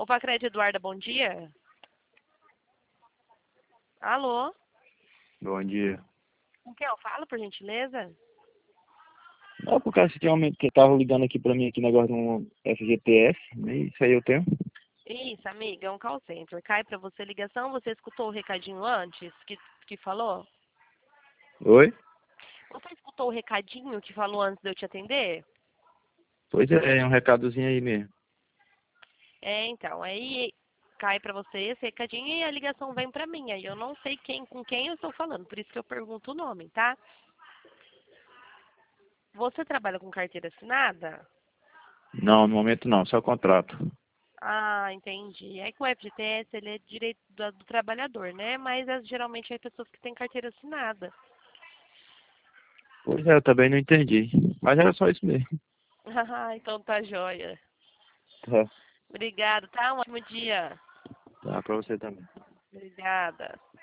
Opa, Crédito Eduarda, bom dia. Alô? Bom dia. Com quem eu falo, por gentileza? Não, por causa que realmente que tava ligando aqui pra mim aqui negócio de um FGTS, né? Isso aí eu tenho. Isso, amiga, é um call center. Cai pra você a ligação, você escutou o recadinho antes que falou? Oi? Você escutou o recadinho que falou antes de eu te atender? Pois é um recadozinho aí mesmo. Então, aí cai pra você esse recadinho e a ligação vem pra mim. Aí eu não sei com quem eu estou falando, por isso que eu pergunto o nome, tá? Você trabalha com carteira assinada? Não, no momento não, só contrato. Ah, entendi. É que o FGTS, ele é direito do trabalhador, né? Mas geralmente é pessoas que têm carteira assinada. Pois é, eu também não entendi. Mas era só isso mesmo. Ah, então tá joia. Tá, Obrigada, tá? Um ótimo dia. tá pra você também. Obrigada.